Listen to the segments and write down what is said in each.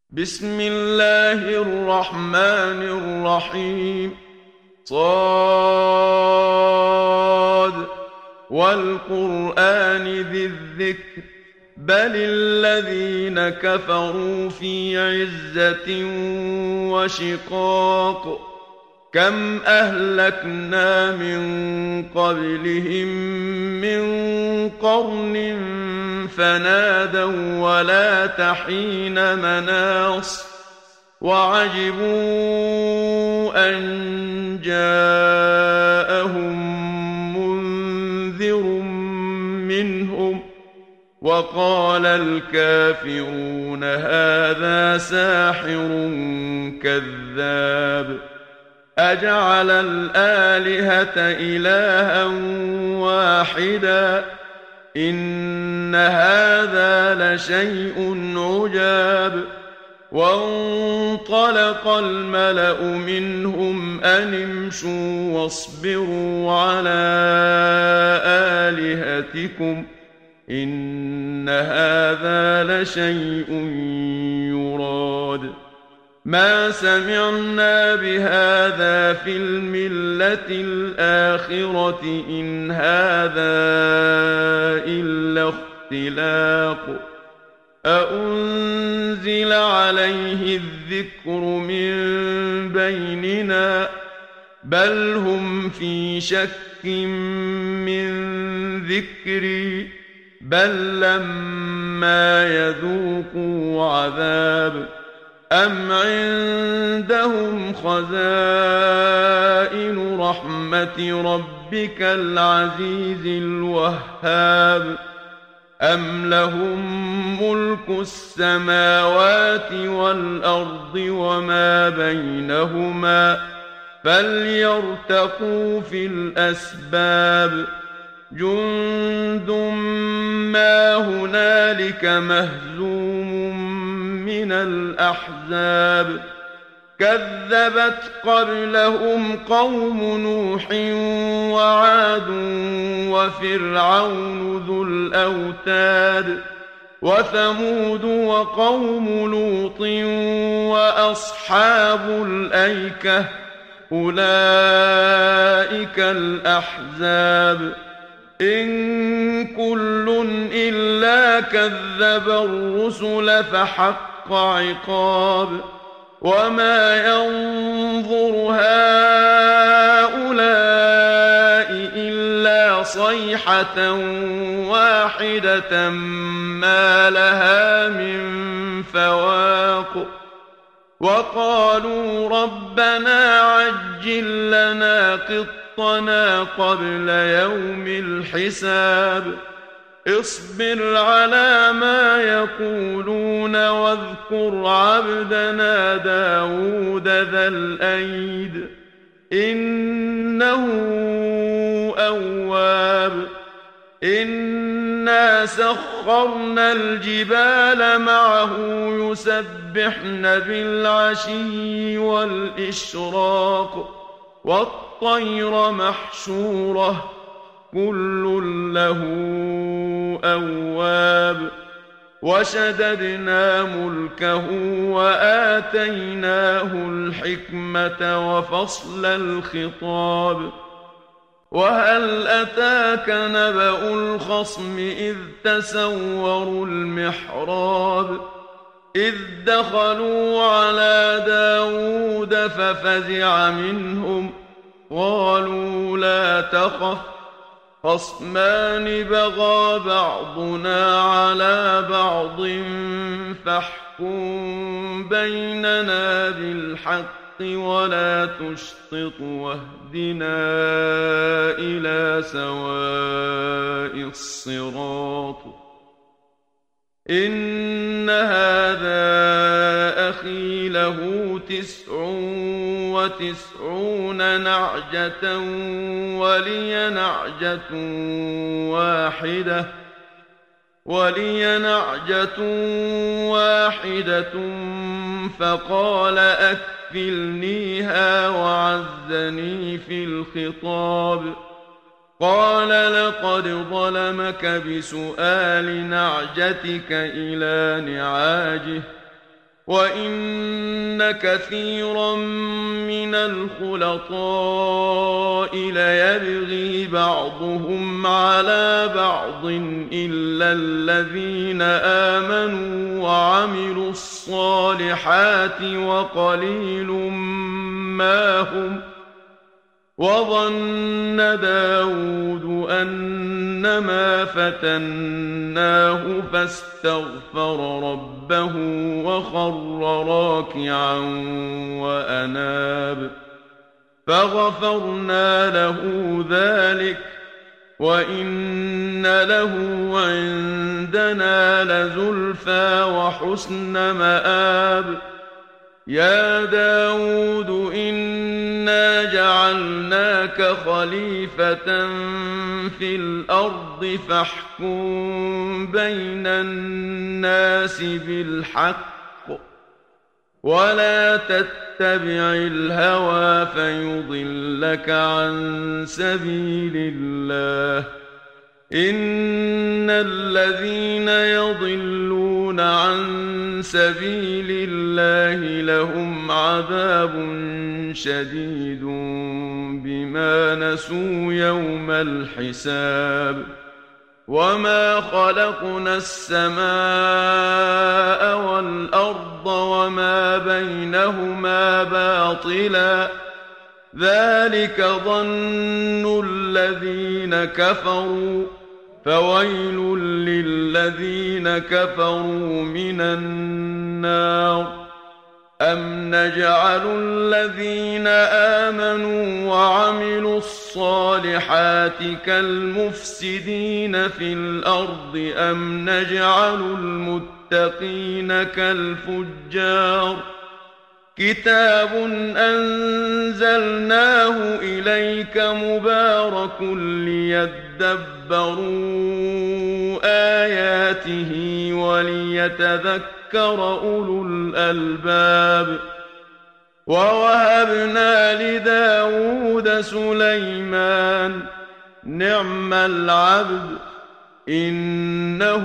بسم الله الرحمن الرحيم. صاد والقرآن ذي الذكر بل الذين كفروا في عزة وشقاق كم أهلكنا من قبلهم من قرن فنادوا ولا تحين مناص وعجبوا أن جاءهم منذر منهم وقال الكافرون هذا ساحر كذاب أجعل الآلهة إلها واحدا إن هذا لشيء عجاب وانطلق الملأ منهم أن امشوا واصبروا على آلهتكم إن هذا لشيء يراد ما سمعنا بهذا في الملة الآخرة إن هذا إلا اختلاق أأنزل عليه الذكر من بيننا بل هم في شك من ذكري بل لما يذوقوا عذاب أم عندهم خزائن رحمة ربك العزيز الوهاب أم لهم ملك السماوات والأرض وما بينهما فليرتقوا في الأسباب جند ما هنالك مهزوم من الأحزاب كذبت قبلهم قوم نوح وعاد وفرعون ذو الأوتاد وثمود وقوم لوط وأصحاب الأيكة أولئك الأحزاب إن كل إلا كذب الرسل فحق عقاب وما ينظر هؤلاء إلا صيحة واحدة ما لها من فواق وقالوا ربنا عجل لنا قطنا قبل يوم الحساب اصبر على ما يقولون واذكر عبدنا داود ذا الأيد إنه أواب إنا سخرنا الجبال معه يسبحن بالعشي والإشراق والطير محشورة كل له أواب وشددنا ملكه وآتيناه الحكمة وفصل الخطاب وهل أتاك نبأ الخصم إذ تسوروا المحراب إذ دخلوا على داود ففزع منهم قالوا لا تخف خصمان بغى بعضنا على بعض فاحكم بيننا بالحق ولا تشطط واهدنا إلى سواء الصراط إن هذا أخي له 99 نعجة ولي نعجة واحدة فقال أكفلنيها وعزني في الخطاب قال لقد ظلمك بسؤال نعجتك إلى نعاجه وإن كثيرا من الخلطاء ليبغي بعضهم على بعض إلا الذين آمنوا وعملوا الصالحات وقليل ما هم. وظن داود أنما فتناه فاستغفر ربه وخر راكعا وأناب فغفرنا له ذلك وإن له عندنا لزلفى وحسن مآب. يا داود إنا جعلناك خليفة في الأرض فاحكم بين الناس بالحق ولا تتبع الهوى فيضلك عن سبيل الله. إن الذين يضلون عن سبيل الله لهم عذاب شديد بما نسوا يوم الحساب. وما خلقنا السماء والأرض وما بينهما باطلا ذلك ظن الذين كفروا فويل للذين كفروا من النار. أم نجعل الذين آمنوا وعملوا الصالحات كالمفسدين في الأرض أم نجعل المتقين كالفجار. كتاب أنزلناه إليك مبارك ليدبروا آياته وليتذكر أولو الألباب. ووهبنا لداود سليمان نعم العبد إنه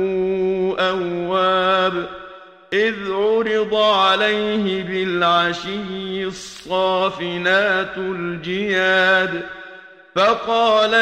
أواب. إذ عرض عليه بالعشي الصافنات الجياد فقال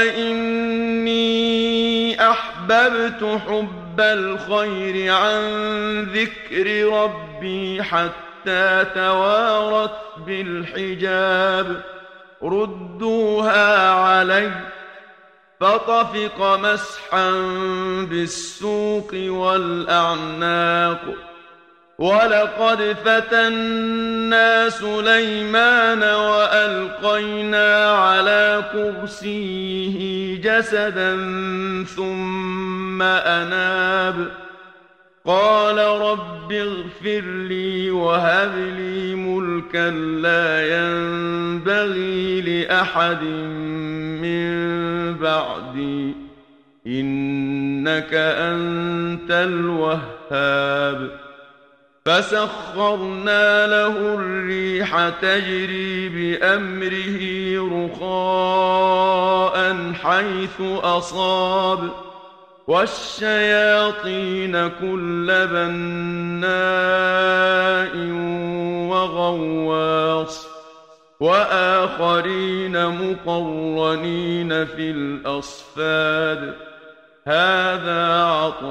إني أحببت حب الخير عن ذكر ربي حتى توارت بالحجاب. ردوها علي فطفق مسحا بالسوق والأعناق. ولقد فتنا سليمان وألقينا على كرسيه جسدا ثم أناب. قال رب اغفر لي وهب لي ملكا لا ينبغي لأحد من بعدي إنك أنت الوهاب. فسخرنا له الريح تجري بأمره رخاء حيث أصاب والشياطين كل بناء وغواص وآخرين مقرنين في الأصفاد. هذا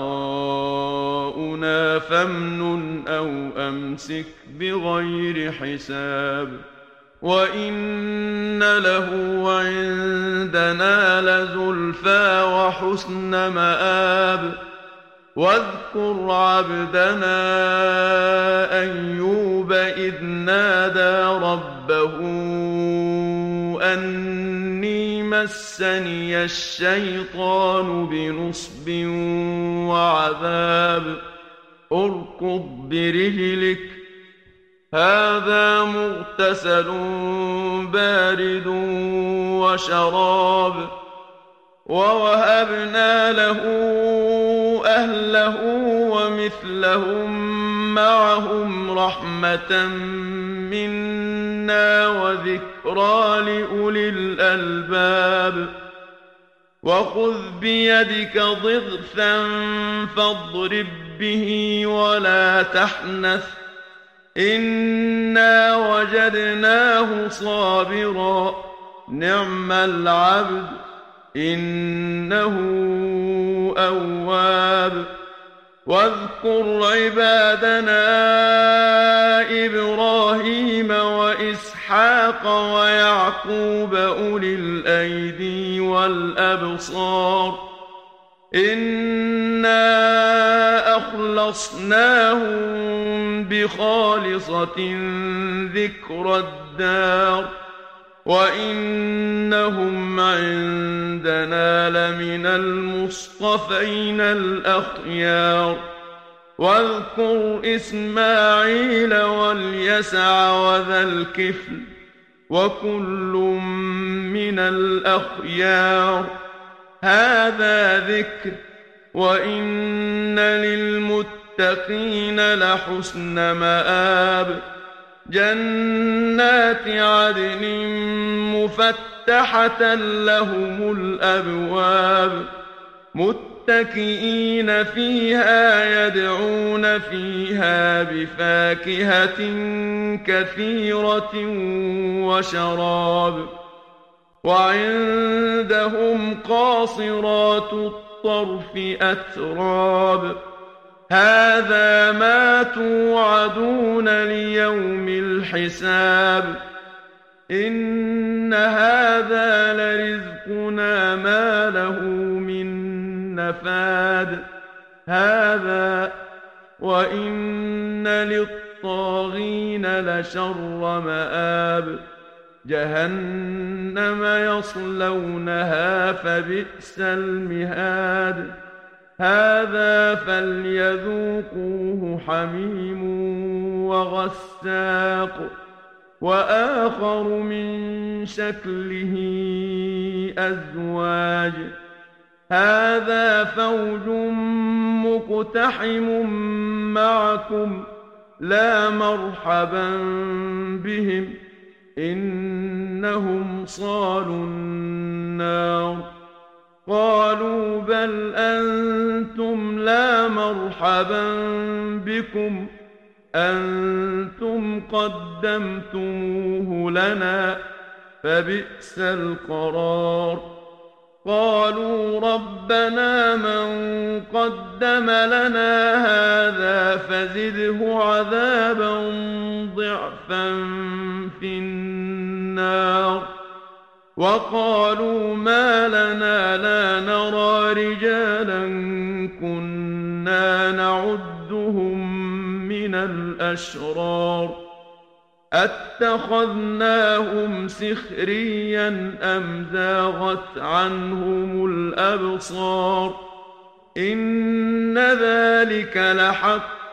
عطاؤنا فامنن أو أمسك بغير حساب. وإن له عندنا لزلفى وحسن مآب. واذكر عبدنا أيوب إذ نادى ربه أني مسني الشيطان بنصب وعذاب. اركض برجلك هذا مغتسل بارد وشراب. ووهبنا له أهله ومثلهم معهم رحمة منا وذكرى لأولي الألباب. وخذ بيدك ضغثا فاضرب به ولا تحنث إنا وجدناه صابرا نعم العبد إنه أواب واذكر عبادنا إبراهيم وإسحاق ويعقوب أولي الأيدي والأبصار إنا أخلصناهم بخالصة ذكر الدار وإنهم عندنا لمن المصطفين الأخيار واذكر إسماعيل واليسع وذا الكفل وكل من الأخيار هذا ذكر وإن للمتقين لحسن مآب جنات عدن مفتحة لهم الأبواب متكئين فيها يدعون فيها بفاكهة كثيرة وشراب وعندهم قاصرات الطرف أتراب هذا ما توعدون ليوم الحساب إن هذا لرزقنا ما له من نفاد هذا وإن للطاغين لشر مآب جهنم يصلونها فبئس المهاد هذا فليذوقوه حميم وغساق وآخر من شكله أزواج هذا فوج مقتحم معكم لا مرحبا بهم إنهم صالوا النار قالوا بل أنتم لا مرحبا بكم أنتم قدمتموه لنا فبئس القرار قالوا ربنا من قدم لنا هذا فزده عذابا ضعفا في النار وقالوا ما لنا لا نرى رجالا كنا نعدهم من الأشرار أتخذناهم سخريا أم زاغت عنهم الأبصار إن ذلك لحق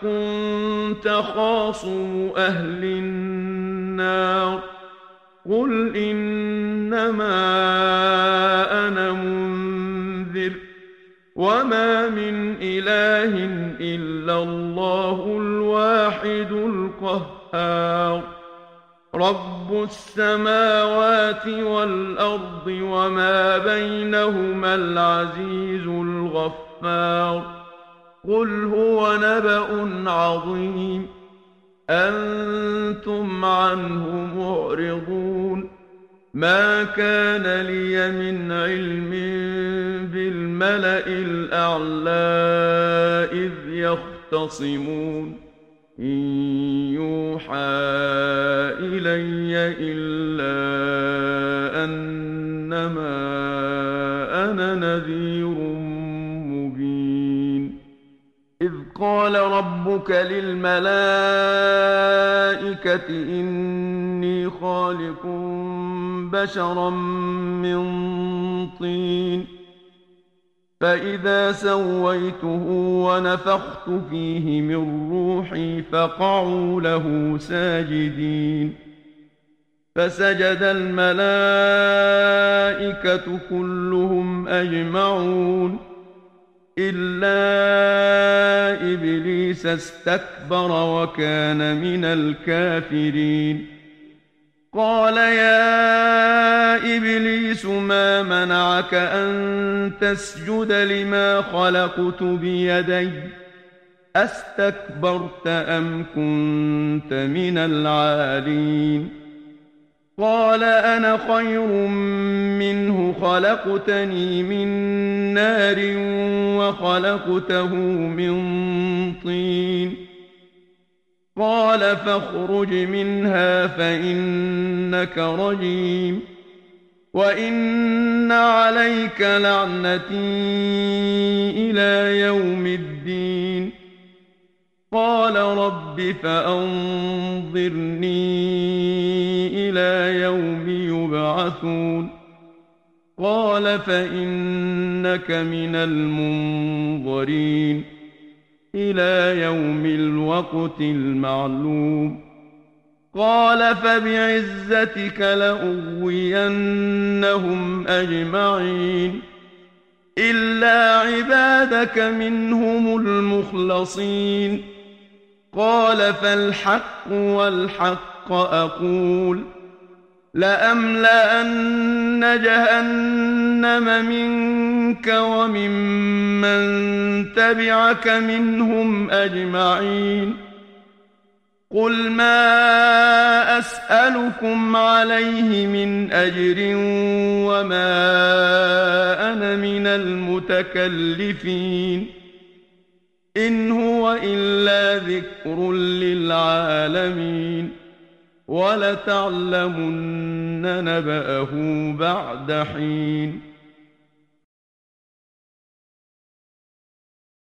تخاصم أهل النار قل إنما أنا منذر وما من إله إلا الله الواحد القهار رب السماوات والأرض وما بينهما العزيز الغفار قل هو نبأ عظيم أنتم عنه معرضون ما كان لي من علم بالملأ الأعلى إذ يختصمون إن يوحى إلي إلا أنما أنا نذير مبين إذ قال ربك للملائكة إني خالق بشرا من طين فإذا سويته ونفخت فيه من روحي فقعوا له ساجدين فسجد الملائكة كلهم أجمعون إلا إبليس استكبر وكان من الكافرين قال يا إبليس ما منعك أن تسجد لما خلقت بيدي أستكبرت أم كنت من العالين قال أنا خير منه خلقتني من نار وخلقته من طين قال فاخرج منها فإنك رجيم وإن عليك لعنتي إلى يوم الدين قال رب فأنظرني إلى يوم يبعثون قال فإنك من المنظرين إلى يوم الوقت المعلوم قال فبعزتك لأغوينهم أجمعين إلا عبادك منهم المخلصين قال فالحق والحق أقول لأملأن جهنم منك وممن تبعك منهم أجمعين قل ما أسألكم عليه من أجر وما أنا من المتكلفين إن هو إلا ذكر للعالمين ولتعلمن نبأه بعد حين